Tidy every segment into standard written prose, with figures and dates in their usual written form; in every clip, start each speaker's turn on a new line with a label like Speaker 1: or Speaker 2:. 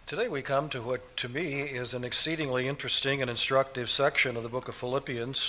Speaker 1: Today we come to what to me is an exceedingly interesting and instructive section of the book of Philippians.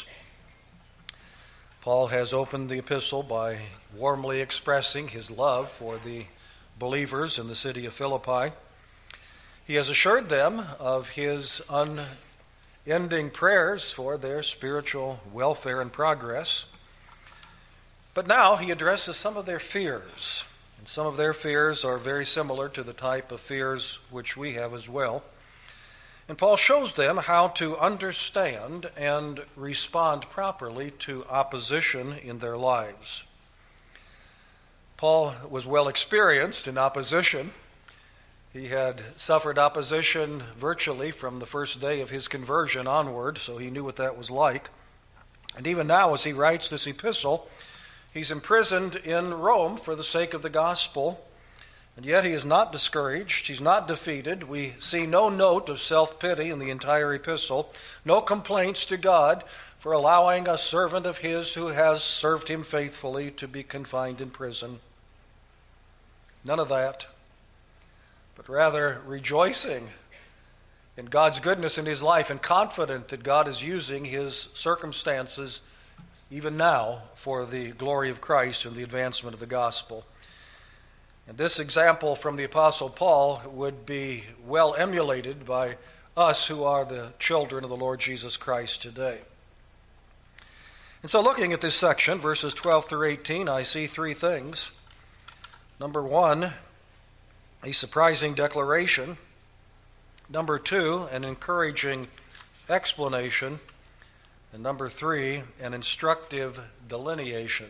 Speaker 1: Paul has opened the epistle by warmly expressing his love for the believers in the city of Philippi. He has assured them of his unending prayers for their spiritual welfare and progress. But now he addresses some of their fears. And some of their fears are very similar to the type of fears which we have as well. And Paul shows them how to understand and respond properly to opposition in their lives. Paul was well experienced in opposition. He had suffered opposition virtually from the first day of his conversion onward, so he knew what that was like. And even now, as he writes this epistle, he's imprisoned in Rome for the sake of the gospel, and yet he is not discouraged. He's not defeated. We see no note of self-pity in the entire epistle, no complaints to God for allowing a servant of his who has served him faithfully to be confined in prison. None of that, but rather rejoicing in God's goodness in his life and confident that God is using his circumstances even now for the glory of Christ and the advancement of the gospel. And this example from the Apostle Paul would be well emulated by us who are the children of the Lord Jesus Christ today. And so looking at this section, verses 12 through 18, I see three things. Number one, a surprising declaration. Number two, an encouraging explanation. And number three, an instructive delineation.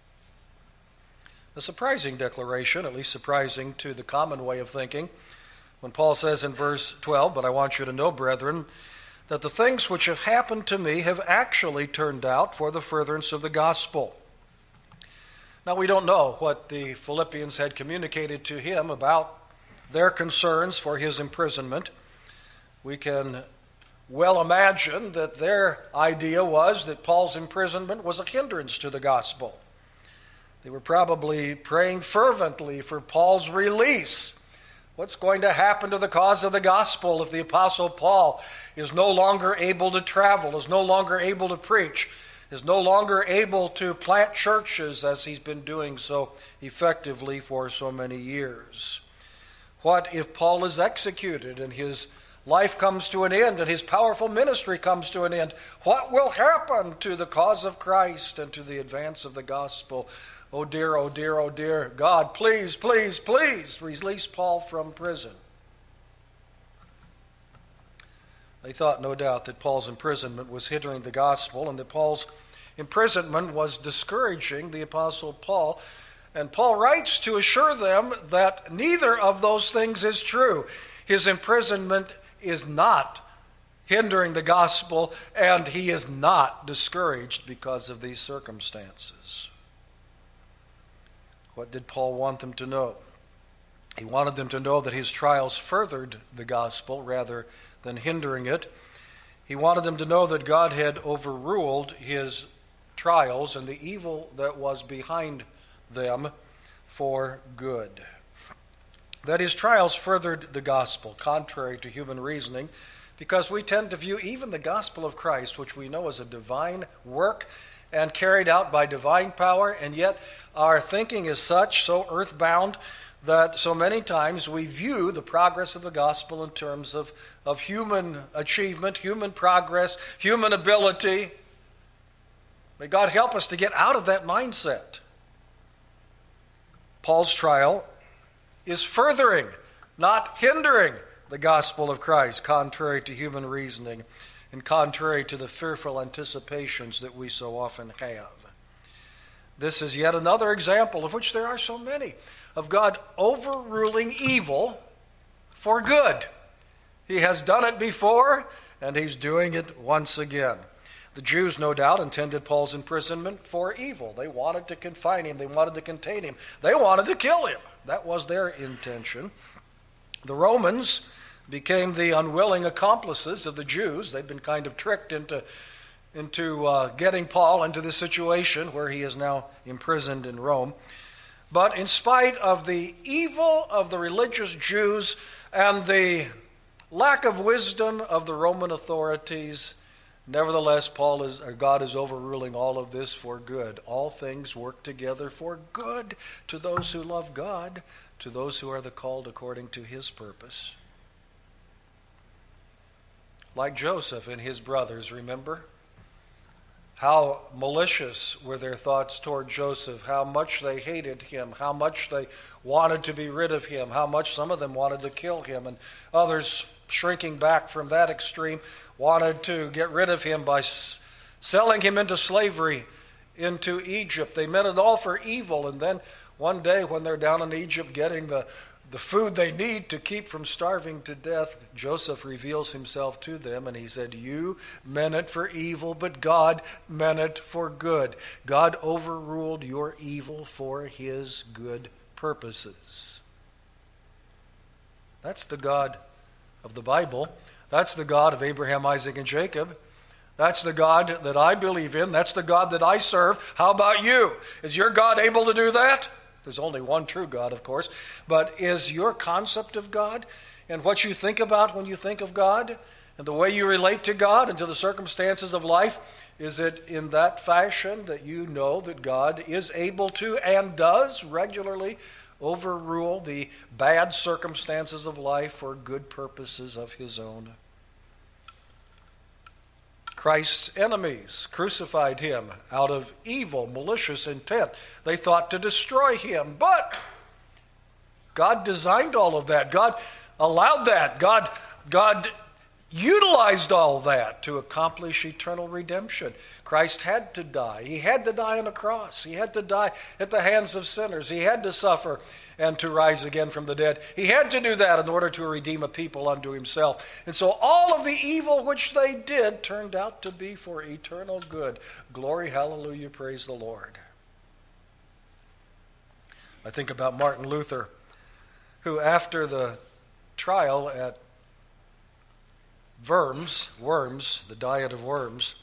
Speaker 1: A surprising declaration, at least surprising to the common way of thinking, when Paul says in verse 12, "But I want you to know, brethren, that the things which have happened to me have actually turned out for the furtherance of the gospel." Now, we don't know what the Philippians had communicated to him about their concerns for his imprisonment. We can well imagine that their idea was that Paul's imprisonment was a hindrance to the gospel. They were probably praying fervently for Paul's release. What's going to happen to the cause of the gospel if the Apostle Paul is no longer able to travel, is no longer able to preach, is no longer able to plant churches as he's been doing so effectively for so many years? What if Paul is executed and his life comes to an end and his powerful ministry comes to an end? What will happen to the cause of Christ and to the advance of the gospel? Oh dear, oh dear, oh dear. God, please, please, please release Paul from prison. They thought, no doubt, that Paul's imprisonment was hindering the gospel and that Paul's imprisonment was discouraging the Apostle Paul. And Paul writes to assure them that neither of those things is true. His imprisonment is not hindering the gospel, and he is not discouraged because of these circumstances. What did Paul want them to know? He wanted them to know that his trials furthered the gospel rather than hindering it. He wanted them to know that God had overruled his trials and the evil that was behind them for good. That his trials furthered the gospel, contrary to human reasoning, because we tend to view even the gospel of Christ, which we know is a divine work and carried out by divine power, and yet our thinking is such, so earthbound, that so many times we view the progress of the gospel in terms of human achievement, human progress, human ability. May God help us to get out of that mindset. Paul's trial is furthering, not hindering, the gospel of Christ, contrary to human reasoning and contrary to the fearful anticipations that we so often have. This is yet another example, of which there are so many, of God overruling evil for good. He has done it before, and he's doing it once again. The Jews, no doubt, intended Paul's imprisonment for evil. They wanted to confine him. They wanted to contain him. They wanted to kill him. That was their intention. The Romans became the unwilling accomplices of the Jews. They'd been kind of tricked into getting Paul into this situation where he is now imprisoned in Rome. But in spite of the evil of the religious Jews and the lack of wisdom of the Roman authorities, nevertheless, God is overruling all of this for good. All things work together for good to those who love God, to those who are the called according to his purpose. Like Joseph and his brothers, remember? How malicious were their thoughts toward Joseph, how much they hated him, how much they wanted to be rid of him, how much some of them wanted to kill him, and others, shrinking back from that extreme, wanted to get rid of him by selling him into slavery into Egypt. They meant it all for evil, and then one day when they're down in Egypt getting the food they need to keep from starving to death, Joseph reveals himself to them, and he said, "You meant it for evil, but God meant it for good." God overruled your evil for his good purposes. That's the God of the Bible. That's the God of Abraham, Isaac, and Jacob. That's the God that I believe in. That's the God that I serve. How about you? Is your God able to do that? There's only one true God, of course. But is your concept of God and what you think about when you think of God and the way you relate to God and to the circumstances of life, is it in that fashion that you know that God is able to and does regularly overrule the bad circumstances of life for good purposes of his own? Christ's enemies crucified him out of evil, malicious intent. They thought to destroy him, but God designed all of that. God allowed that. God utilized all that to accomplish eternal redemption. Christ had to die. He had to die on a cross. He had to die at the hands of sinners. He had to suffer and to rise again from the dead. He had to do that in order to redeem a people unto himself. And so all of the evil which they did turned out to be for eternal good. Glory, hallelujah, praise the Lord. I think about Martin Luther, who after the trial at Worms, the Diet of Worms,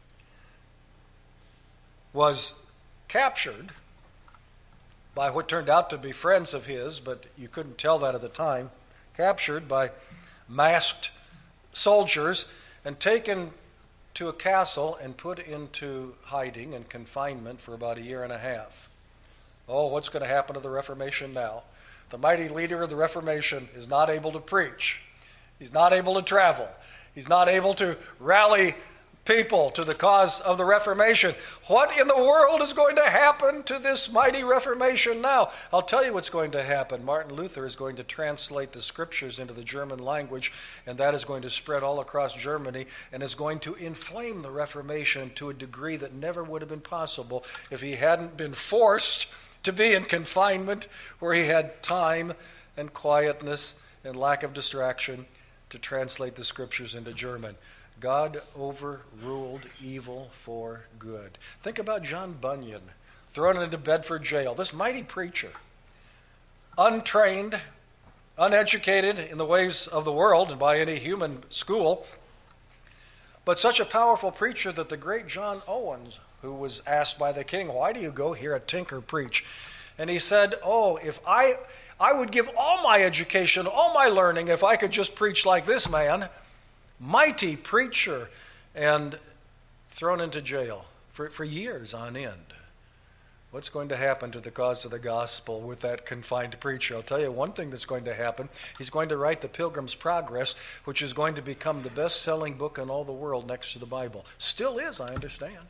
Speaker 1: was captured by what turned out to be friends of his, but you couldn't tell that at the time, captured by masked soldiers and taken to a castle and put into hiding and confinement for about 1.5 years. Oh, what's going to happen to the Reformation now? The mighty leader of the Reformation is not able to preach. He's not able to travel. He's not able to rally people to the cause of the Reformation. What in the world is going to happen to this mighty Reformation now? I'll tell you what's going to happen. Martin Luther is going to translate the scriptures into the German language, and that is going to spread all across Germany and is going to inflame the Reformation to a degree that never would have been possible if he hadn't been forced to be in confinement where he had time and quietness and lack of distraction to translate the scriptures into German. God overruled evil for good. Think about John Bunyan, thrown into Bedford jail. This mighty preacher, untrained, uneducated in the ways of the world and by any human school, but such a powerful preacher that the great John Owens, who was asked by the king, "Why do you go hear a tinker preach?" And he said, "Oh, if I would give all my education, all my learning, if I could just preach like this man." Mighty preacher, and thrown into jail for years on end. What's going to happen to the cause of the gospel with that confined preacher? I'll tell you one thing that's going to happen. He's going to write the Pilgrim's Progress, which is going to become the best-selling book in all the world next to the Bible. Still is, I understand.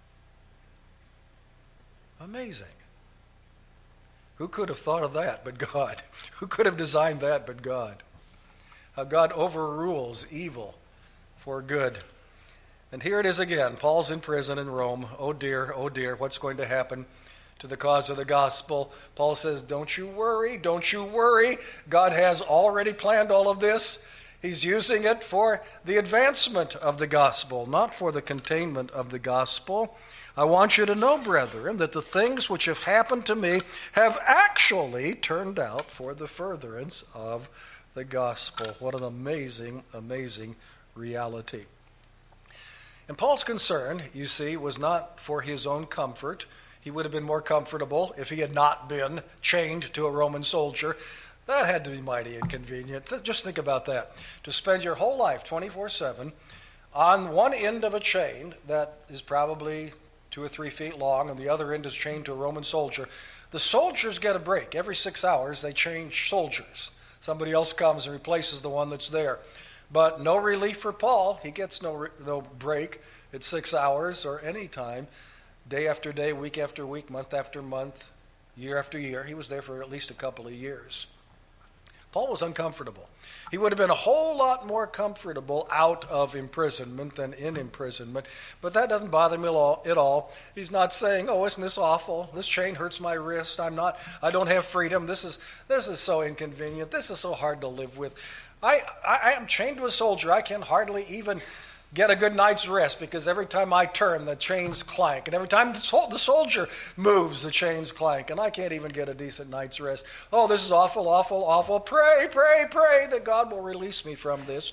Speaker 1: Amazing. Who could have thought of that but God? Who could have designed that but God? How God overrules evil for good. And here it is again. Paul's in prison in Rome. Oh dear, what's going to happen to the cause of the gospel? Paul says, don't you worry. God has already planned all of this. He's using it for the advancement of the gospel, not for the containment of the gospel. I want you to know, brethren, that the things which have happened to me have actually turned out for the furtherance of the gospel. What an amazing, amazing reality. And Paul's concern, you see, was not for his own comfort. He would have been more comfortable if he had not been chained to a Roman soldier. That had to be mighty inconvenient. Just think about that. To spend your whole life 24/7 on one end of a chain that is probably 2 or 3 feet long, and the other end is chained to a Roman soldier. The soldiers get a break. Every 6 hours, they change soldiers. Somebody else comes and replaces the one that's there. But no relief for Paul. He gets no break at 6 hours or any time, day after day, week after week, month after month, year after year. He was there for at least a couple of years. Paul was uncomfortable. He would have been a whole lot more comfortable out of imprisonment than in imprisonment, but that doesn't bother me at all. He's not saying, "Oh, isn't this awful? This chain hurts my wrist. I don't have freedom. This is so inconvenient. This is so hard to live with. I am chained to a soldier. I can hardly even get a good night's rest because every time I turn, the chains clank. And every time the soldier moves, the chains clank. And I can't even get a decent night's rest. Oh, this is awful, awful, awful. Pray, pray, pray that God will release me from this."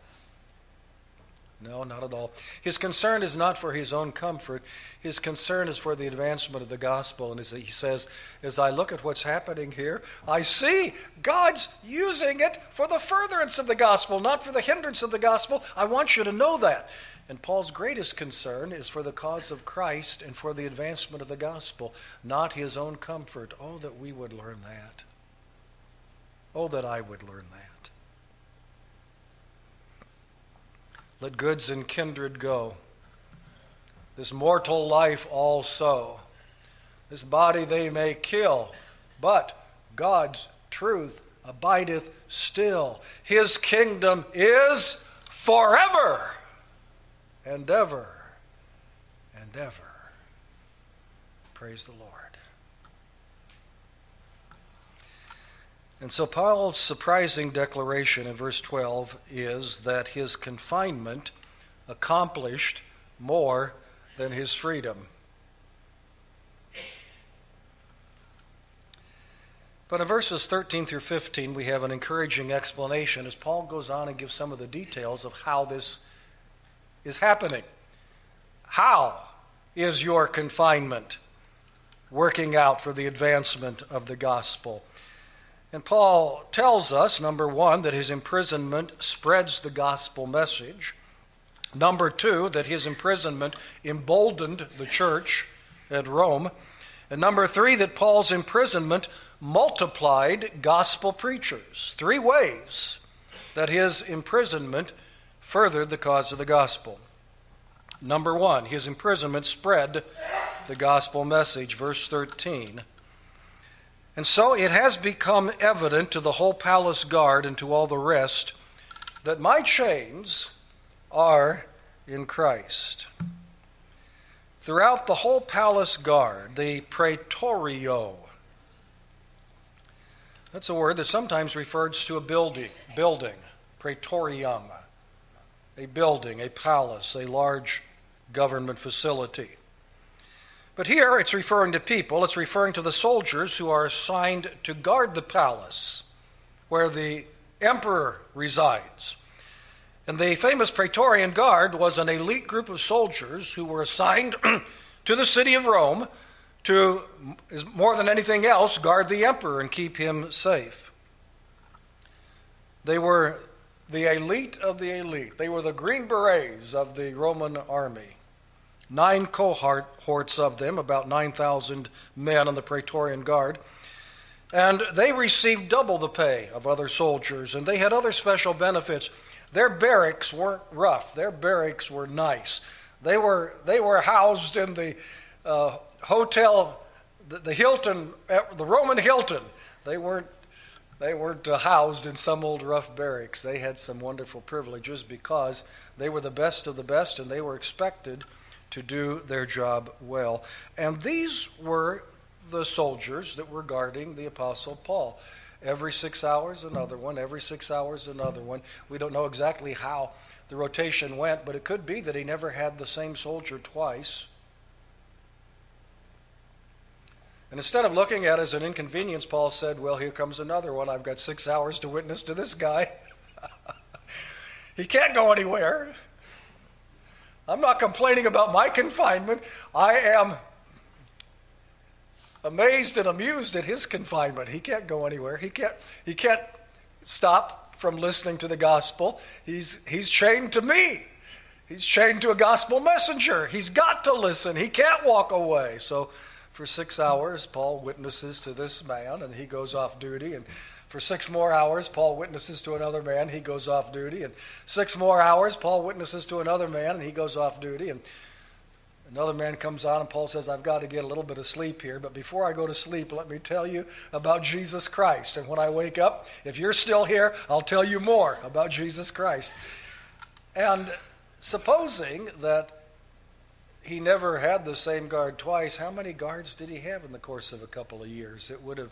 Speaker 1: No, not at all. His concern is not for his own comfort. His concern is for the advancement of the gospel. And he says, as I look at what's happening here, I see God's using it for the furtherance of the gospel, not for the hindrance of the gospel. I want you to know that. And Paul's greatest concern is for the cause of Christ and for the advancement of the gospel, not his own comfort. Oh, that we would learn that. Oh, that I would learn that. Let goods and kindred go. This mortal life also. This body they may kill, but God's truth abideth still. His kingdom is forever and ever and ever. Praise the Lord. And so Paul's surprising declaration in verse 12 is that his confinement accomplished more than his freedom. But in verses 13 through 15, we have an encouraging explanation as Paul goes on and gives some of the details of how this is happening. How is your confinement working out for the advancement of the gospel? And Paul tells us, number one, that his imprisonment spreads the gospel message. Number two, that his imprisonment emboldened the church at Rome. And number three, that Paul's imprisonment multiplied gospel preachers. 3 ways that his imprisonment furthered the cause of the gospel. Number one, his imprisonment spread the gospel message. Verse 13. And so it has become evident to the whole palace guard and to all the rest that my chains are in Christ. Throughout the whole palace guard, the praetorio, that's a word that sometimes refers to a building, praetorium, a building, a palace, a large government facility. But here it's referring to people. It's referring to the soldiers who are assigned to guard the palace where the emperor resides. And the famous Praetorian Guard was an elite group of soldiers who were assigned to the city of Rome to, more than anything else, guard the emperor and keep him safe. They were the elite of the elite. They were the Green Berets of the Roman army. 9 cohorts of them, about 9,000 men on the Praetorian Guard. And they received double the pay of other soldiers, and they had other special benefits. Their barracks weren't rough. Their barracks were nice. They were housed in the hotel, the Hilton, the Roman Hilton. They weren't housed in some old rough barracks. They had some wonderful privileges because they were the best of the best, and they were expected to do their job well. And these were the soldiers that were guarding the Apostle Paul. Every 6 hours, another one. Every 6 hours, another one. We don't know exactly how the rotation went, but it could be that he never had the same soldier twice. And instead of looking at it as an inconvenience, Paul said, well, here comes another one. I've got 6 hours to witness to this guy. He can't go anywhere. I'm not complaining about my confinement. I am amazed and amused at his confinement. He can't go anywhere. He can't stop from listening to the gospel. He's chained to me. He's chained to a gospel messenger. He's got to listen. He can't walk away. So for 6 hours, Paul witnesses to this man, and he goes off duty. And for 6 more hours, Paul witnesses to another man. He goes off duty. And 6 more hours, Paul witnesses to another man, and he goes off duty. And another man comes on, and Paul says, I've got to get a little bit of sleep here. But before I go to sleep, let me tell you about Jesus Christ. And when I wake up, if you're still here, I'll tell you more about Jesus Christ. And supposing that he never had the same guard twice, how many guards did he have in the course of a couple of years? It would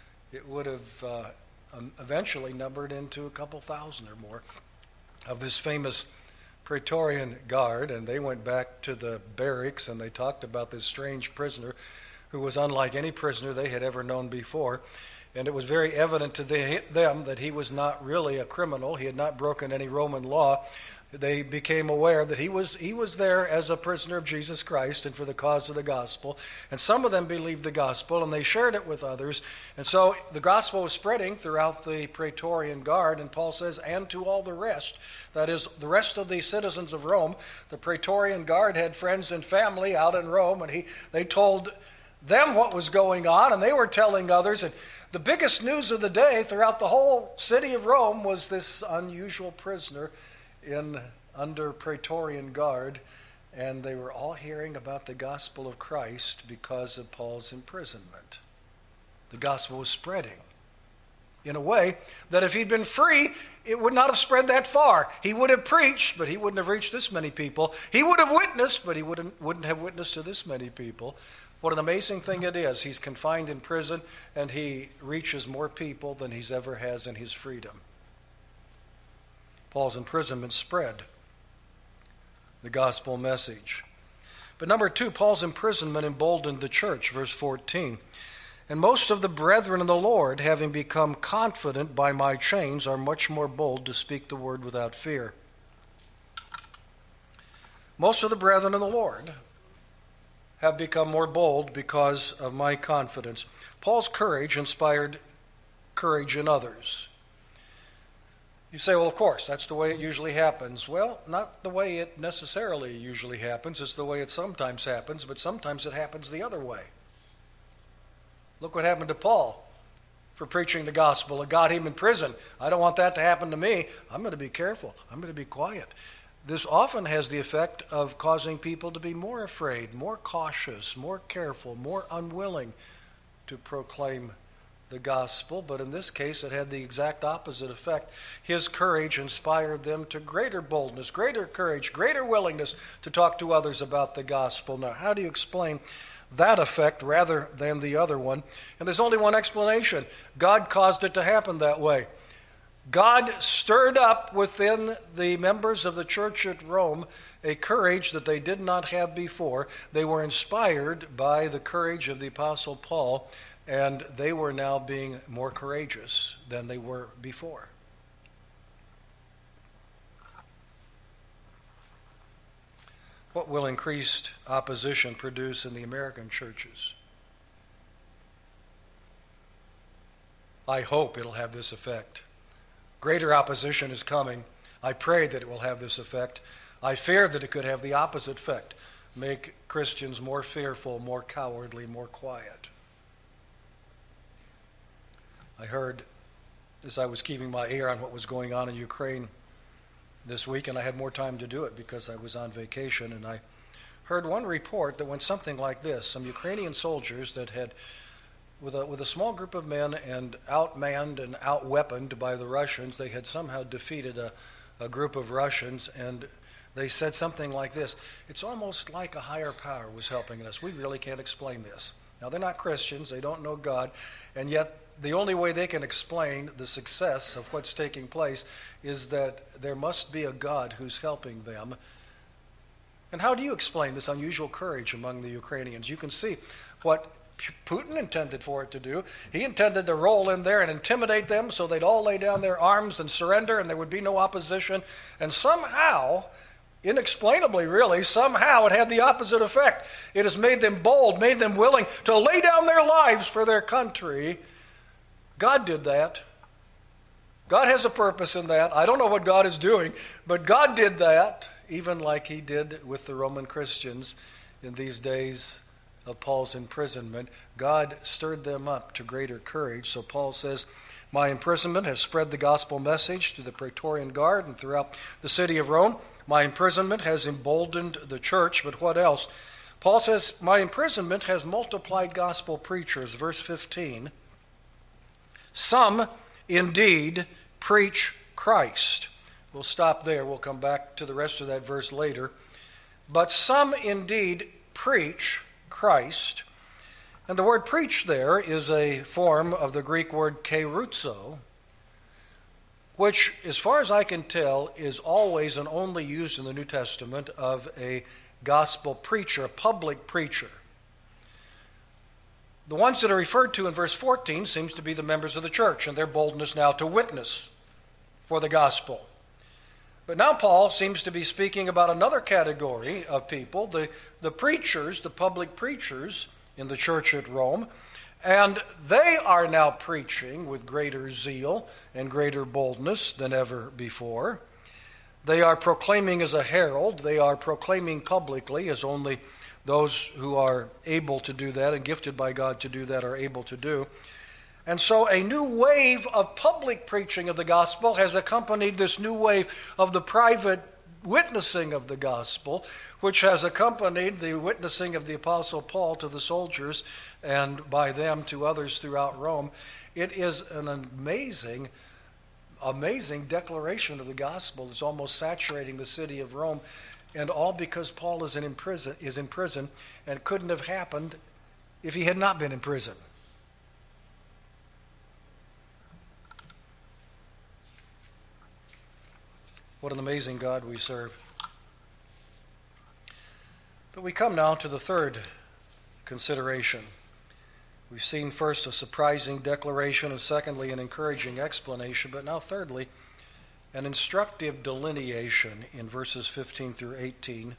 Speaker 1: have eventually numbered into a couple thousand or more of this famous Praetorian Guard. And they went back to the barracks and they talked about this strange prisoner who was unlike any prisoner they had ever known before. And it was very evident to them that he was not really a criminal. He had not broken any Roman law. They became aware that he was there as a prisoner of Jesus Christ and for the cause of the gospel. And some of them believed the gospel, and they shared it with others. And so the gospel was spreading throughout the Praetorian Guard, and Paul says, and to all the rest. That is, the rest of the citizens of Rome. The Praetorian Guard had friends and family out in Rome, and they told them what was going on, and they were telling others. And the biggest news of the day throughout the whole city of Rome was this unusual prisoner under Praetorian Guard, and they were all hearing about the gospel of Christ because of Paul's imprisonment. The gospel was spreading in a way that if he'd been free, it would not have spread that far. He would have preached, but he wouldn't have reached this many people. He would have witnessed, but he wouldn't have witnessed to this many people. What an amazing thing it is. He's confined in prison, and he reaches more people than he's ever has in his freedom. Paul's imprisonment spread the gospel message. But number 2, Paul's imprisonment emboldened the church, verse 14. And most of the brethren in the Lord, having become confident by my chains, are much more bold to speak the word without fear. Most of the brethren in the Lord have become more bold because of my confidence. Paul's courage inspired courage in others. You say, well, of course, that's the way it usually happens. Well, not the way it necessarily usually happens. It's the way it sometimes happens, but sometimes it happens the other way. Look what happened to Paul for preaching the gospel. It got him in prison. I don't want that to happen to me. I'm going to be careful. I'm going to be quiet. This often has the effect of causing people to be more afraid, more cautious, more careful, more unwilling to proclaim the gospel, but in this case it had the exact opposite effect. His courage inspired them to greater boldness, greater courage, greater willingness to talk to others about the gospel. Now, how do you explain that effect rather than the other one? And there's only one explanation. God caused it to happen that way. God stirred up within the members of the church at Rome a courage that they did not have before. They were inspired by the courage of the Apostle Paul, and they were now being more courageous than they were before. What will increased opposition produce in the American churches? I hope it'll have this effect. Greater opposition is coming. I pray that it will have this effect. I fear that it could have the opposite effect. Make Christians more fearful, more cowardly, more quiet. I heard, as I was keeping my ear on what was going on in Ukraine this week, and I had more time to do it because I was on vacation, and I heard one report that went something like this. Some Ukrainian soldiers that had, with a small group of men and outmanned and outweaponed by the Russians, they had somehow defeated a group of Russians, and they said something like this: it's almost like a higher power was helping us. We really can't explain this. Now, they're not Christians, they don't know God, and yet the only way they can explain the success of what's taking place is that there must be a God who's helping them. And how do you explain this unusual courage among the Ukrainians? You can see what Putin intended for it to do. He intended to roll in there and intimidate them so they'd all lay down their arms and surrender and there would be no opposition. And somehow inexplainably really, somehow it had the opposite effect. It has made them bold, made them willing to lay down their lives for their country. God did that. God has a purpose in that. I don't know what God is doing, but God did that, even like he did with the Roman Christians in these days of Paul's imprisonment. God stirred them up to greater courage. So Paul says, my imprisonment has spread the gospel message to the Praetorian Guard and throughout the city of Rome. My imprisonment has emboldened the church, but what else? Paul says, my imprisonment has multiplied gospel preachers. Verse 15, some indeed preach Christ. We'll stop there. We'll come back to the rest of that verse later. But some indeed preach Christ. And the word preach there is a form of the Greek word keruzo, which, as far as I can tell, is always and only used in the New Testament of a gospel preacher, a public preacher. The ones that are referred to in verse 14 seems to be the members of the church and their boldness now to witness for the gospel. But now Paul seems to be speaking about another category of people, the preachers, the public preachers in the church at Rome, and they are now preaching with greater zeal and greater boldness than ever before. They are proclaiming as a herald, they are proclaiming publicly as only those who are able to do that and gifted by God to do that are able to do. And so a new wave of public preaching of the gospel has accompanied this new wave of the private witnessing of the gospel, which has accompanied the witnessing of the Apostle Paul to the soldiers and by them to others throughout Rome. It is an amazing declaration of the gospel that's almost saturating the city of Rome, and all because Paul is in prison and couldn't have happened if he had not been in prison. What an amazing God we serve. But we come now to the third consideration. We've seen first a surprising declaration, and secondly an encouraging explanation, but now thirdly an instructive delineation in verses 15 through 18.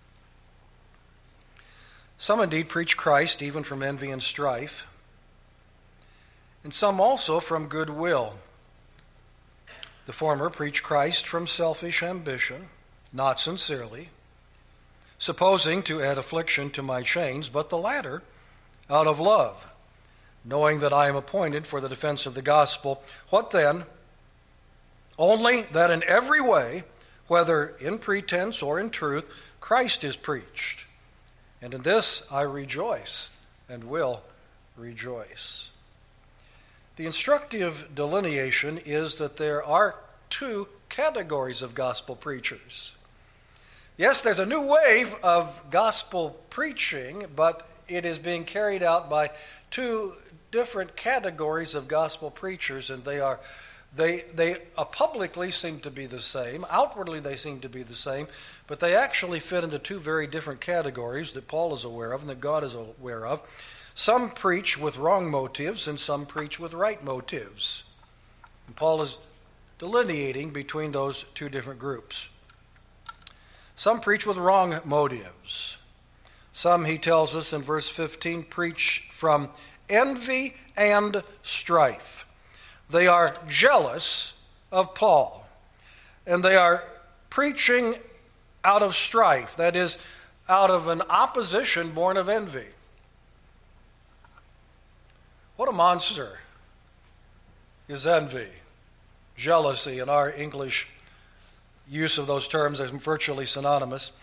Speaker 1: Some indeed preach Christ even from envy and strife, and some also from goodwill. The former preach Christ from selfish ambition, not sincerely, supposing to add affliction to my chains, but the latter out of love, knowing that I am appointed for the defense of the gospel. What then? Only that in every way, whether in pretense or in truth, Christ is preached. And in this I rejoice and will rejoice. The instructive delineation is that there are two categories of gospel preachers. Yes, there's a new wave of gospel preaching, but it is being carried out by two different categories of gospel preachers, and they publicly seem to be the same. Outwardly they seem to be the same, but they actually fit into two very different categories that Paul is aware of and that God is aware of. Some preach with wrong motives and some preach with right motives. And Paul is delineating between those two different groups. Some preach with wrong motives. Some, he tells us in verse 15, preach from envy and strife. They are jealous of Paul, and they are preaching out of strife, that is, out of an opposition born of envy. What a monster is envy. Jealousy, in our English use of those terms, is virtually synonymous.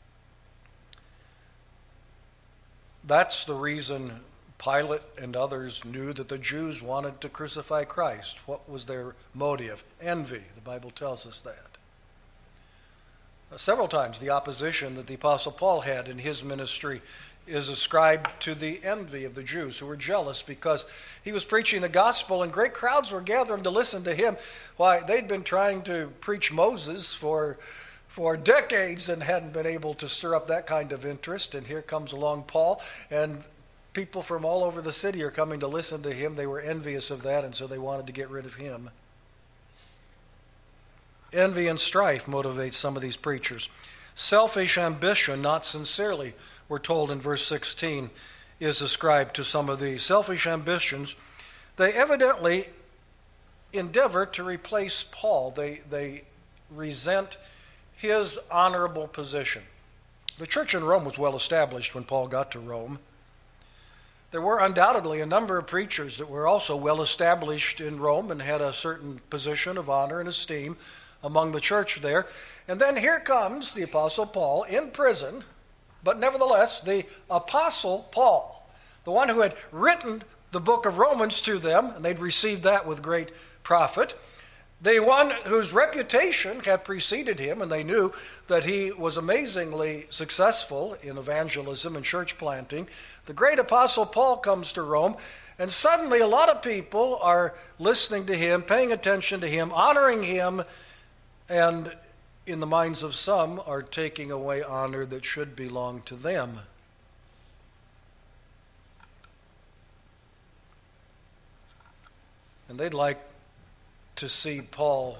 Speaker 1: That's the reason Pilate and others knew that the Jews wanted to crucify Christ. What was their motive? Envy. The Bible tells us that. Several times the opposition that the Apostle Paul had in his ministry is ascribed to the envy of the Jews who were jealous because he was preaching the gospel and great crowds were gathering to listen to him. Why, they'd been trying to preach Moses for decades and hadn't been able to stir up that kind of interest. And here comes along Paul, and people from all over the city are coming to listen to him. They were envious of that, and so they wanted to get rid of him. Envy and strife motivates some of these preachers. Selfish ambition, not sincerely, we're told in verse 16, is ascribed to some of these. Selfish ambitions, they evidently endeavor to replace Paul. They resent his honorable position. The church in Rome was well established when Paul got to Rome. There were undoubtedly a number of preachers that were also well established in Rome and had a certain position of honor and esteem among the church there. And then here comes the Apostle Paul in prison, but nevertheless the Apostle Paul, the one who had written the book of Romans to them, and they'd received that with great profit, the one whose reputation had preceded him, and they knew that he was amazingly successful in evangelism and church planting. The great Apostle Paul comes to Rome, and suddenly a lot of people are listening to him, paying attention to him, honoring him, and in the minds of some are taking away honor that should belong to them. And they'd like to see Paul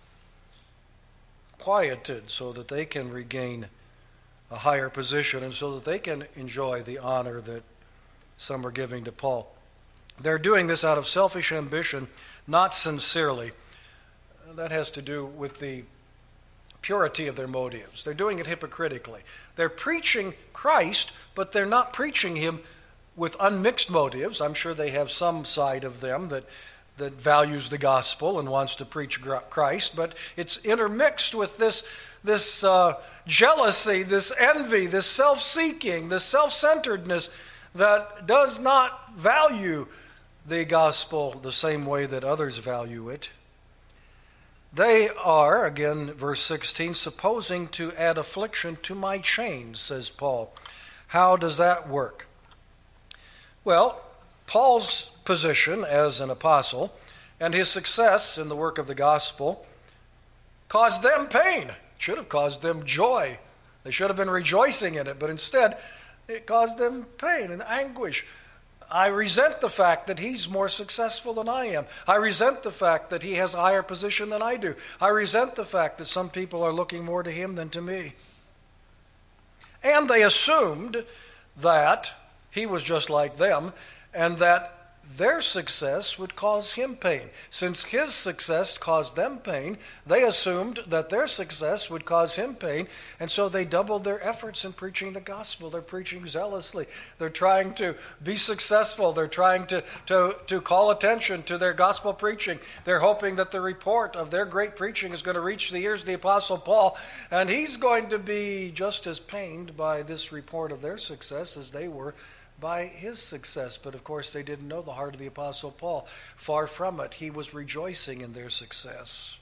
Speaker 1: quieted so that they can regain a higher position and so that they can enjoy the honor that some are giving to Paul. They're doing this out of selfish ambition, not sincerely. That has to do with the purity of their motives. They're doing it hypocritically. They're preaching Christ, but they're not preaching him with unmixed motives. I'm sure they have some side of them that values the gospel and wants to preach Christ, but it's intermixed with this jealousy, this envy, this self-seeking, this self-centeredness that does not value the gospel the same way that others value it. They are, again, verse 16, supposing to add affliction to my chains, says Paul. How does that work? Well, Paul's position as an apostle and his success in the work of the gospel caused them pain. It should have caused them joy. They should have been rejoicing in it, but instead it caused them pain and anguish. I resent the fact that he's more successful than I am. I resent the fact that he has a higher position than I do. I resent the fact that some people are looking more to him than to me. And they assumed that he was just like them and that their success would cause him pain. Since his success caused them pain, they assumed that their success would cause him pain, and so they doubled their efforts in preaching the gospel. They're preaching zealously. They're trying to be successful. They're trying to call attention to their gospel preaching. They're hoping that the report of their great preaching is going to reach the ears of the Apostle Paul, and he's going to be just as pained by this report of their success as they were by his success. But of course they didn't know the heart of the Apostle Paul. Far from it. He was rejoicing in their success.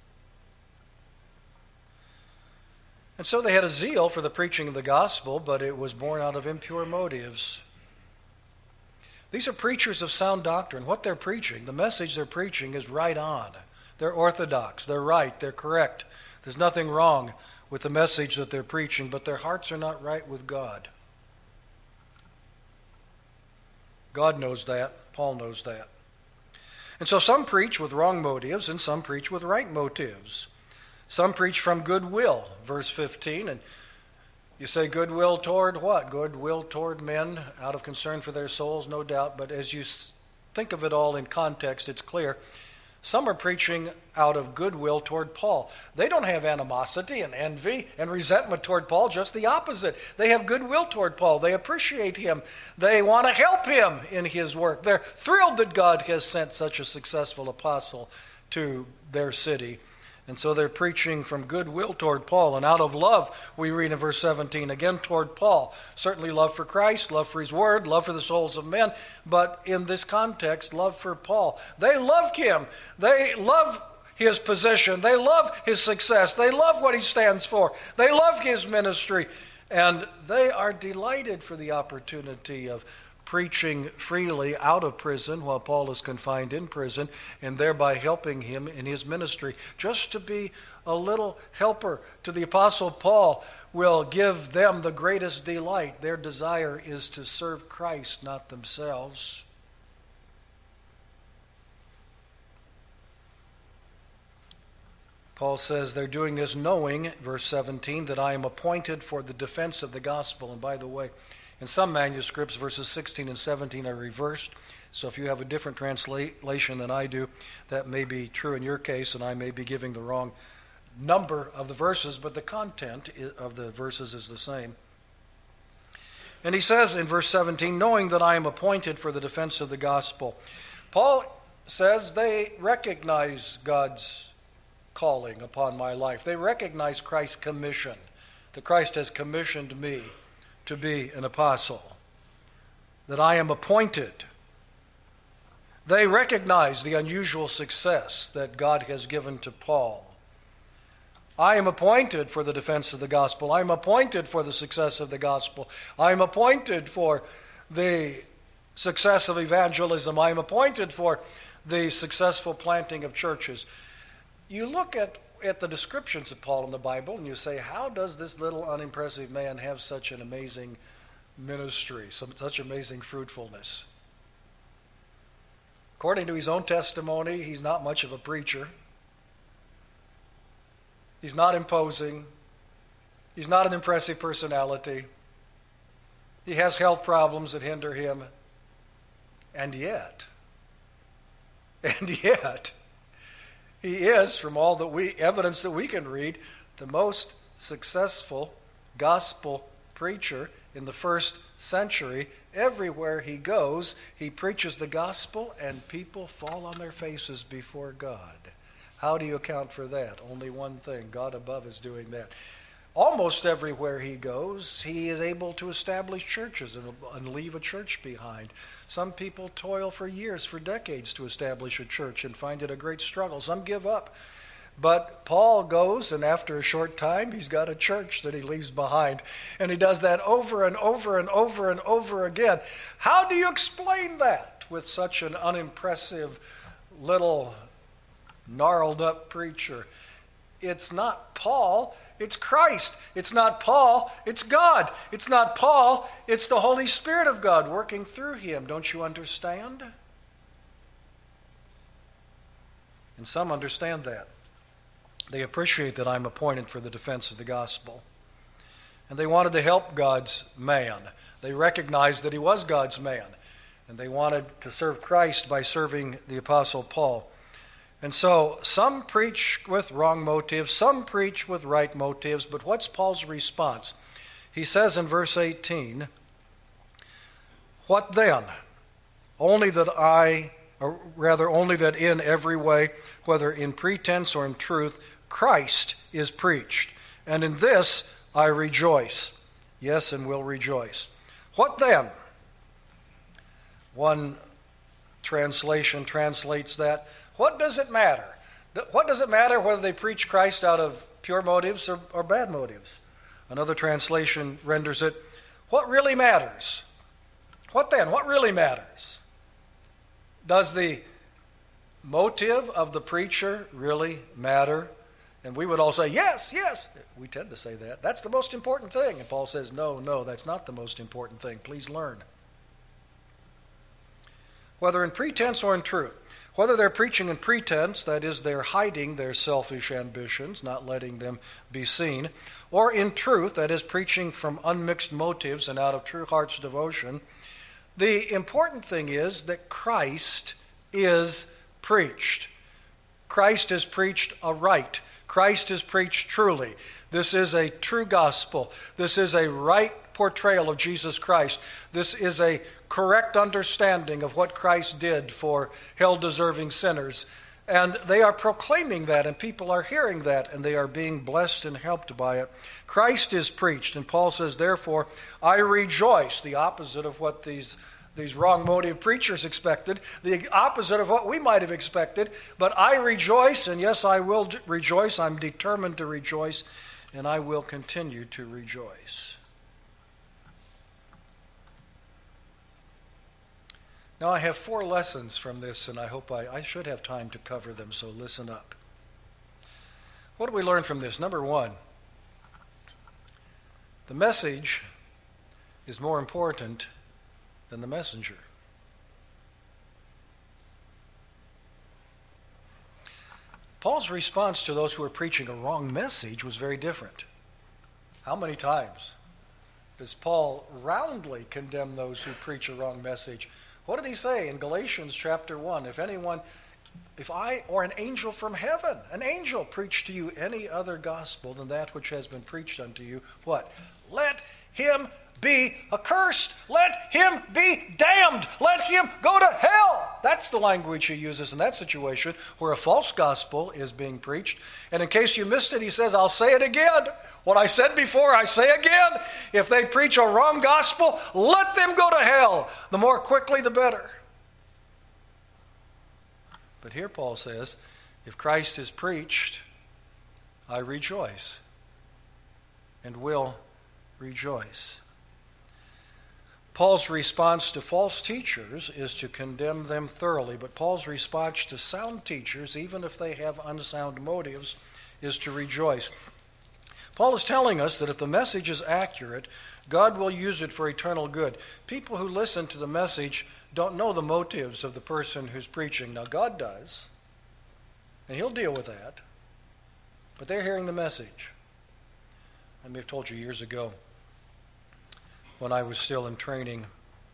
Speaker 1: And so they had a zeal for the preaching of the gospel, but it was born out of impure motives. These are preachers of sound doctrine. What they're preaching, the message they're preaching is right on. They're orthodox. They're right. They're correct. There's nothing wrong with the message that they're preaching, but their hearts are not right with God. God knows that. Paul knows that. And so some preach with wrong motives and some preach with right motives. Some preach from goodwill, verse 15. And you say goodwill toward what? Goodwill toward men out of concern for their souls, no doubt. But as you think of it all in context, it's clear. Some are preaching out of goodwill toward Paul. They don't have animosity and envy and resentment toward Paul, just the opposite. They have goodwill toward Paul. They appreciate him. They want to help him in his work. They're thrilled that God has sent such a successful apostle to their city. And so they're preaching from goodwill toward Paul. And out of love, we read in verse 17, again toward Paul. Certainly love for Christ, love for his word, love for the souls of men. But in this context, love for Paul. They love him. They love his position. They love his success. They love what he stands for. They love his ministry. And they are delighted for the opportunity of preaching freely out of prison while Paul is confined in prison, and thereby helping him in his ministry. Just to be a little helper to the Apostle Paul will give them the greatest delight. Their desire is to serve Christ, not themselves. Paul says they're doing this knowing, verse 17, that I am appointed for the defense of the gospel. And by the way, in some manuscripts, verses 16 and 17 are reversed. So if you have a different translation than I do, that may be true in your case, and I may be giving the wrong number of the verses, but the content of the verses is the same. And he says in verse 17, knowing that I am appointed for the defense of the gospel. Paul says they recognize God's calling upon my life. They recognize Christ's commission, that Christ has commissioned me to be an apostle, that I am appointed. They recognize the unusual success that God has given to Paul. I am appointed for the defense of the gospel. I am appointed for the success of the gospel. I am appointed for the success of evangelism. I am appointed for the successful planting of churches. You look at the descriptions of Paul in the Bible and you say, how does this little unimpressive man have such an amazing ministry, such amazing fruitfulness? According to his own testimony, he's not much of a preacher. He's not imposing. He's not an impressive personality. He has health problems that hinder him. And yet, he is, from all the evidence that we can read, the most successful gospel preacher in the first century. Everywhere he goes, he preaches the gospel and people fall on their faces before God. How do you account for that? Only one thing. God above is doing that. Almost everywhere he goes, he is able to establish churches and leave a church behind. Some people toil for years, for decades, to establish a church and find it a great struggle. Some give up. But Paul goes, and after a short time, he's got a church that he leaves behind. And he does that over and over and over and over again. How do you explain that with such an unimpressive little gnarled up preacher? It's not Paul, it's Christ. It's not Paul, it's God. It's not Paul, it's the Holy Spirit of God working through him. Don't you understand? And some understand that. They appreciate that I'm appointed for the defense of the gospel. And they wanted to help God's man. They recognized that he was God's man. And they wanted to serve Christ by serving the Apostle Paul. And so some preach with wrong motives, some preach with right motives, but what's Paul's response? He says in verse 18, what then? Only that in every way, whether in pretense or in truth, Christ is preached. And in this I rejoice. Yes, and will rejoice. What then? One translation translates that, what does it matter? What does it matter whether they preach Christ out of pure motives or bad motives? Another translation renders it, what really matters? What then? What really matters? Does the motive of the preacher really matter? And we would all say, yes, yes. We tend to say that. That's the most important thing. And Paul says, no, that's not the most important thing. Please learn. Whether in pretense or in truth. Whether they're preaching in pretense, that is, they're hiding their selfish ambitions, not letting them be seen, or in truth, that is, preaching from unmixed motives and out of true heart's devotion, the important thing is that Christ is preached. Christ is preached aright. Christ is preached truly. This is a true gospel. This is a right portrayal of Jesus Christ. This is a correct understanding of what Christ did for hell-deserving sinners. And they are proclaiming that, and people are hearing that, and they are being blessed and helped by it. Christ is preached, and Paul says, therefore, I rejoice, the opposite of what these wrong motive preachers expected, the opposite of what we might have expected. But I rejoice, and yes, I will rejoice. I'm determined to rejoice, and I will continue to rejoice. Now, I have 4 lessons from this, and I hope I should have time to cover them, so listen up. What do we learn from this? Number 1, the message is more important than the messenger. Paul's response to those who were preaching a wrong message was very different. How many times does Paul roundly condemn those who preach a wrong message? What did he say in Galatians chapter 1? If I or an angel from heaven, an angel, preach to you any other gospel than that which has been preached unto you, what? Let him be accursed. Let him be damned. Let him go to hell. That's the language he uses in that situation where a false gospel is being preached. And in case you missed it, he says, I'll say it again. What I said before, I say again. If they preach a wrong gospel, let them go to hell. The more quickly, the better. But here Paul says, if Christ is preached, I rejoice and will rejoice. Paul's response to false teachers is to condemn them thoroughly, but Paul's response to sound teachers, even if they have unsound motives, is to rejoice. Paul is telling us that if the message is accurate, God will use it for eternal good. People who listen to the message don't know the motives of the person who's preaching. Now, God does, and he'll deal with that, but they're hearing the message. I may have told you years ago, when I was still in training,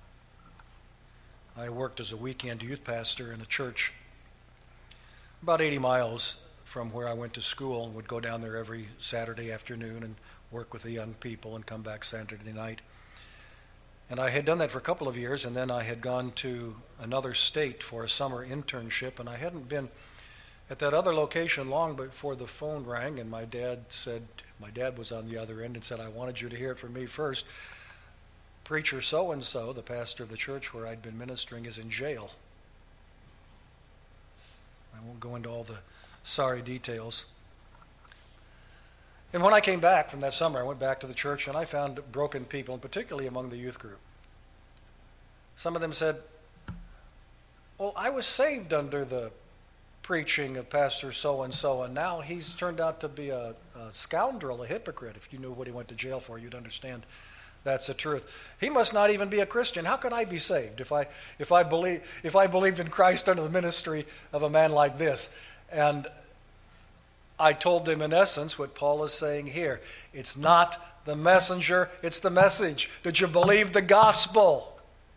Speaker 1: I worked as a weekend youth pastor in a church about 80 miles from where I went to school, and would go down there every Saturday afternoon and work with the young people and come back Saturday night. And I had done that for a couple of years, and then I had gone to another state for a summer internship, and I hadn't been at that other location long before the phone rang, and my dad was on the other end and said, I wanted you to hear it from me first. Preacher so-and-so, the pastor of the church where I'd been ministering, is in jail. I won't go into all the sorry details. And when I came back from that summer, I went back to the church and I found broken people, and particularly among the youth group. Some of them said, well, I was saved under the preaching of Pastor so-and-so, and now he's turned out to be a scoundrel, a hypocrite. If you knew what he went to jail for, you'd understand that's the truth. He must not even be a Christian. How could I be saved if I believed in Christ under the ministry of a man like this? And I told them in essence what Paul is saying here. It's not the messenger, it's the message. Did you believe the gospel?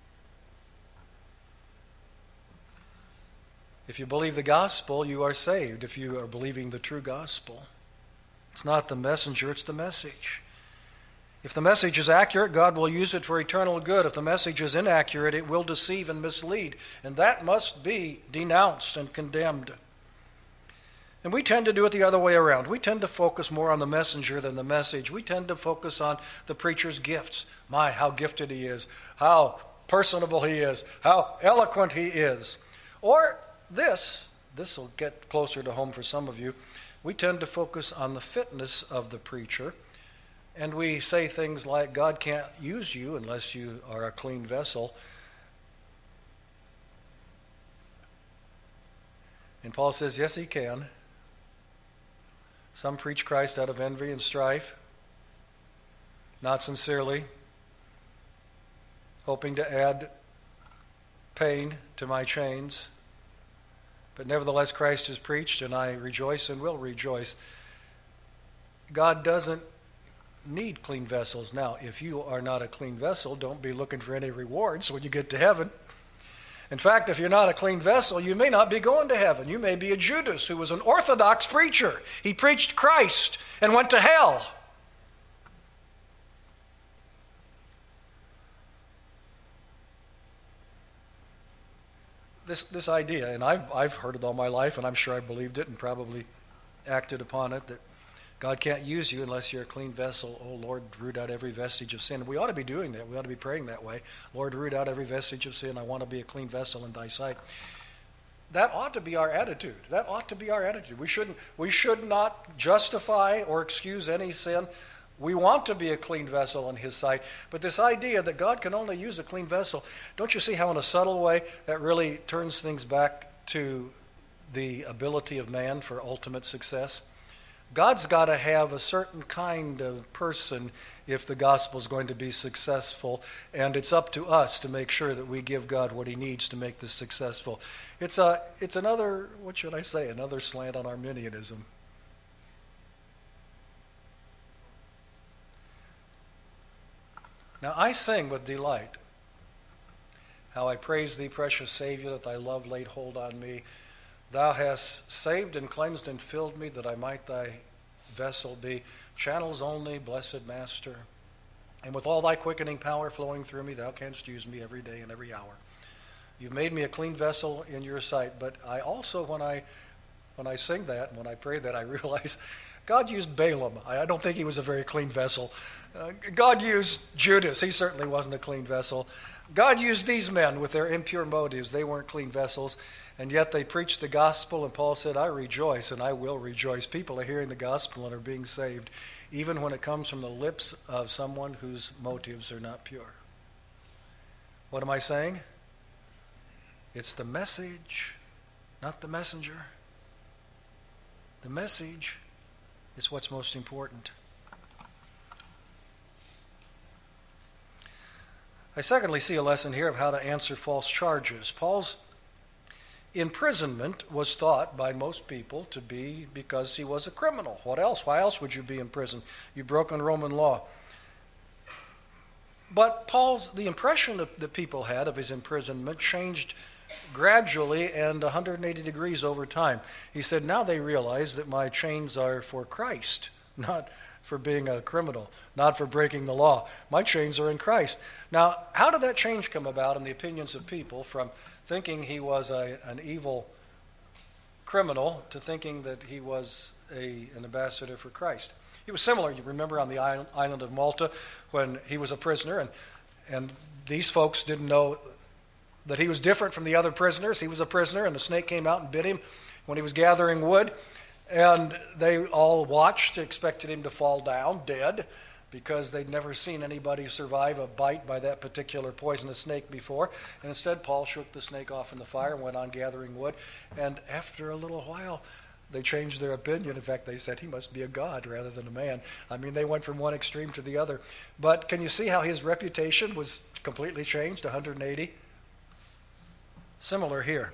Speaker 1: If you believe the gospel, you are saved. If you are believing the true gospel, it's not the messenger, it's the message. If the message is accurate, God will use it for eternal good. If the message is inaccurate, it will deceive and mislead. And that must be denounced and condemned. And we tend to do it the other way around. We tend to focus more on the messenger than the message. We tend to focus on the preacher's gifts. My, how gifted he is. How personable he is. How eloquent he is. Or this will get closer to home for some of you. We tend to focus on the fitness of the preacher. And we say things like, God can't use you unless you are a clean vessel. And Paul says, yes, he can. Some preach Christ out of envy and strife, not sincerely, hoping to add pain to my chains. But nevertheless, Christ is preached, and I rejoice and will rejoice. God doesn't need clean vessels. Now, if you are not a clean vessel, don't be looking for any rewards when you get to heaven. In fact, if you're not a clean vessel, you may not be going to heaven. You may be a Judas who was an orthodox preacher. He preached Christ and went to hell. This idea, and I've heard it all my life, and I'm sure I believed it and probably acted upon it, that God can't use you unless you're a clean vessel. Oh, Lord, root out every vestige of sin. We ought to be doing that. We ought to be praying that way. Lord, root out every vestige of sin. I want to be a clean vessel in thy sight. That ought to be our attitude. That ought to be our attitude. We should not justify or excuse any sin. We want to be a clean vessel in his sight. But this idea that God can only use a clean vessel, don't you see how in a subtle way that really turns things back to the ability of man for ultimate success? God's got to have a certain kind of person if the gospel is going to be successful, and it's up to us to make sure that we give God what he needs to make this successful. It's another, what should I say, another slant on Arminianism. Now I sing with delight how I praise thee, precious Savior, that thy love laid hold on me. Thou hast saved and cleansed and filled me, that I might thy vessel be. Channels only, blessed Master. And with all thy quickening power flowing through me, thou canst use me every day and every hour. You've made me a clean vessel in your sight. But I also, when I sing that, and when I pray that, I realize God used Balaam. I don't think he was a very clean vessel. God used Judas. He certainly wasn't a clean vessel. God used these men with their impure motives. They weren't clean vessels. And yet they preached the gospel, and Paul said, I rejoice and I will rejoice. People are hearing the gospel and are being saved, even when it comes from the lips of someone whose motives are not pure. What am I saying? It's the message, not the messenger. The message is what's most important. I secondly see a lesson here of how to answer false charges. Paul's imprisonment was thought by most people to be because he was a criminal. What else? Why else would you be in prison? You've broken Roman law. But the impression that people had of his imprisonment changed gradually and 180 degrees over time. He said, now they realize that my chains are for Christ, not for being a criminal, not for breaking the law. My chains are in Christ. Now, how did that change come about in the opinions of people from thinking he was an evil criminal to thinking that he was an ambassador for Christ? It was similar, you remember, on the island of Malta when he was a prisoner, and these folks didn't know that he was different from the other prisoners. He was a prisoner, and a snake came out and bit him when he was gathering wood. And they all watched, expected him to fall down dead, because they'd never seen anybody survive a bite by that particular poisonous snake before. And instead, Paul shook the snake off in the fire and went on gathering wood. And after a little while, they changed their opinion. In fact, they said he must be a god rather than a man. I mean, they went from one extreme to the other. But can you see how his reputation was completely changed, 180? Similar here.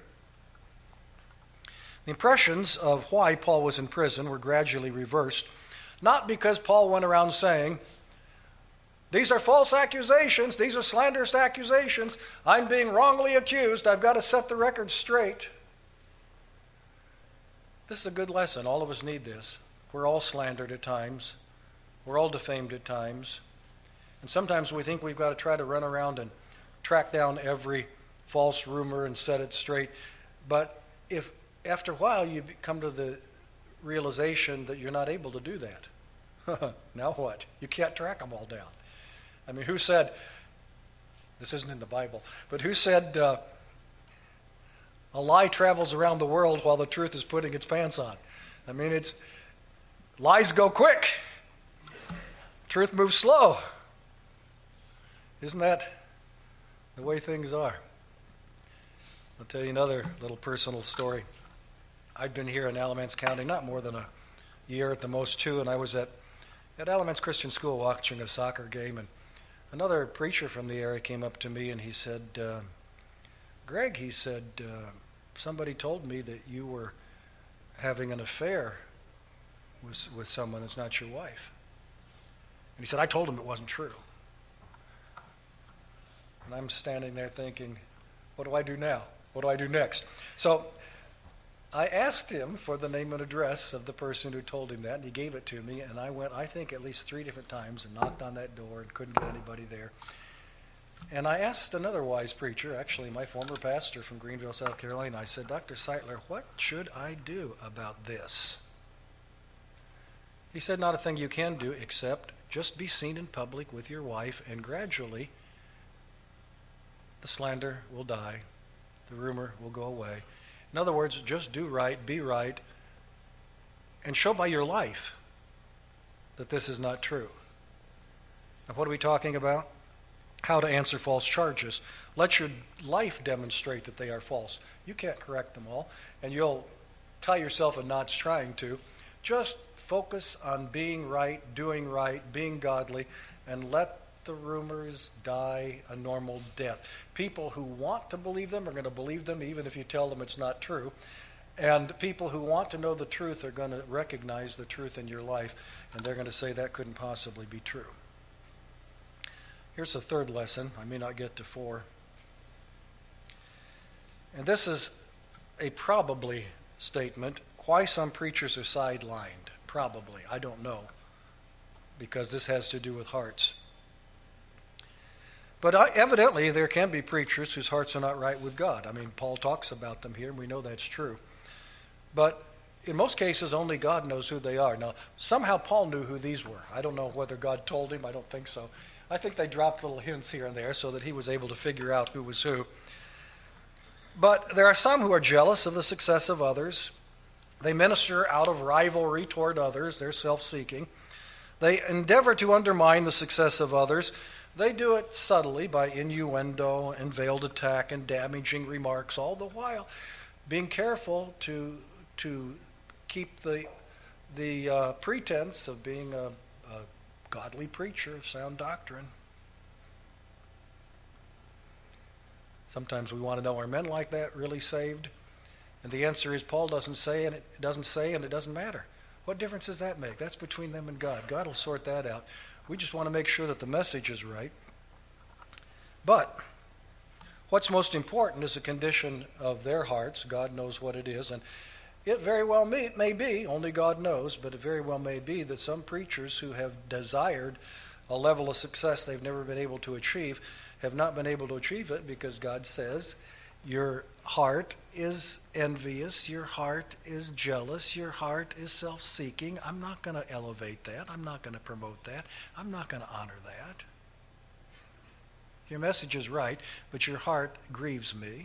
Speaker 1: The impressions of why Paul was in prison were gradually reversed, not because Paul went around saying, these are false accusations, these are slanderous accusations, I'm being wrongly accused, I've got to set the record straight. This is a good lesson. All of us need this. We're all slandered at times. We're all defamed at times. And sometimes we think we've got to try to run around and track down every false rumor and set it straight. But if after a while you come to the realization that you're not able to do that, now what? You can't track them all down. I mean, who said, this isn't in the Bible, but who said a lie travels around the world while the truth is putting its pants on? I mean, lies go quick. Truth moves slow. Isn't that the way things are? I'll tell you another little personal story. I'd been here in Alamance County not more than a year, at the most two, and I was at Alamance Christian School watching a soccer game, and another preacher from the area came up to me and he said, Greg, he said, somebody told me that you were having an affair with someone that's not your wife. And he said, I told him it wasn't true. And I'm standing there thinking, what do I do now? What do I do next? So I asked him for the name and address of the person who told him that, and he gave it to me, and I went, I think, at least 3 different times and knocked on that door and couldn't get anybody there. And I asked another wise preacher, actually my former pastor from Greenville, South Carolina, I said, Dr. Seitler, what should I do about this? He said, not a thing you can do except just be seen in public with your wife, and gradually the slander will die. The rumor will go away. In other words, just do right, be right, and show by your life that this is not true. Now, what are we talking about? How to answer false charges. Let your life demonstrate that they are false. You can't correct them all, and you'll tie yourself in knots trying to, Just focus on being right, doing right, being godly, and let the rumors die a normal death. People who want to believe them are going to believe them even if you tell them it's not true. And people who want to know the truth are going to recognize the truth in your life, and they're going to say that couldn't possibly be true. Here's the third lesson. I may not get to 4. And this is a probably statement. Why some preachers are sidelined. Probably. I don't know. Because this has to do with hearts. But evidently there can be preachers whose hearts are not right with God. I mean, Paul talks about them here, and we know that's true. But in most cases, only God knows who they are. Now, somehow Paul knew who these were. I don't know whether God told him. I don't think so. I think they dropped little hints here and there so that he was able to figure out who was who. But there are some who are jealous of the success of others. They minister out of rivalry toward others. They're self-seeking. They endeavor to undermine the success of others. They do it subtly by innuendo and veiled attack and damaging remarks, all the while being careful to keep the pretense of being a godly preacher of sound doctrine. Sometimes we want to know, are men like that really saved? And the answer is Paul doesn't say, and it doesn't matter. What difference does that make? That's between them and God. God will sort that out. We just want to make sure that the message is right. But what's most important is the condition of their hearts. God knows what it is. And it very well may be, only God knows, but it very well may be that some preachers who have desired a level of success they've never been able to achieve have not been able to achieve it because God says, your heart is envious, your heart is jealous, your heart is self-seeking. I'm not going to elevate that. I'm not going to promote that. I'm not going to honor that. Your message is right, but your heart grieves me.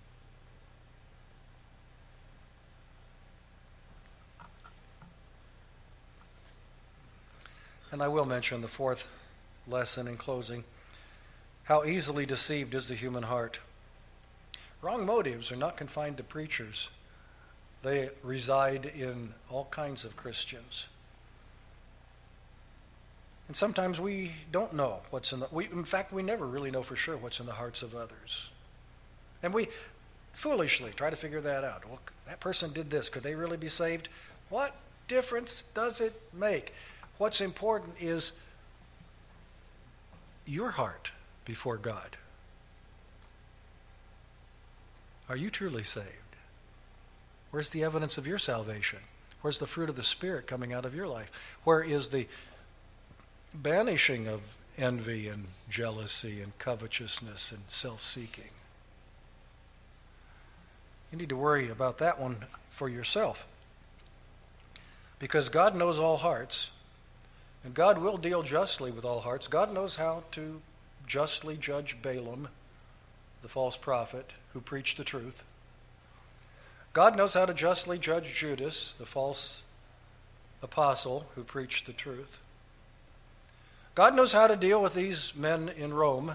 Speaker 1: And I will mention the fourth lesson in closing. How easily deceived is the human heart. Wrong motives are not confined to preachers. They reside in all kinds of Christians. And sometimes we don't know what's in in fact, we never really know for sure what's in the hearts of others. And we foolishly try to figure that out. Well, that person did this. Could they really be saved? What difference does it make? What's important is your heart before God. Are you truly saved? Where's the evidence of your salvation? Where's the fruit of the Spirit coming out of your life? Where is the banishing of envy and jealousy and covetousness and self-seeking? You need to worry about that one for yourself. Because God knows all hearts, and God will deal justly with all hearts. God knows how to justly judge Balaam, the false prophet who preached the truth. God knows how to justly judge Judas, the false apostle who preached the truth. God knows how to deal with these men in Rome,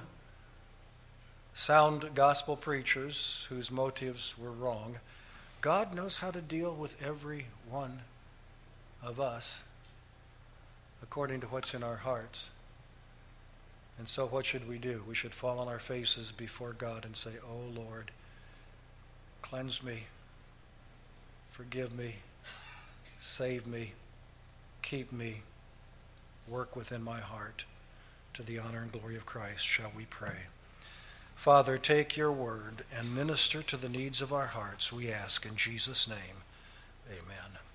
Speaker 1: sound gospel preachers whose motives were wrong. God knows how to deal with every one of us according to what's in our hearts. And so what should we do? We should fall on our faces before God and say, "Oh Lord, cleanse me, forgive me, save me, keep me, work within my heart to the honor and glory of Christ." Shall we pray? Father, take your word and minister to the needs of our hearts, we ask in Jesus' name. Amen.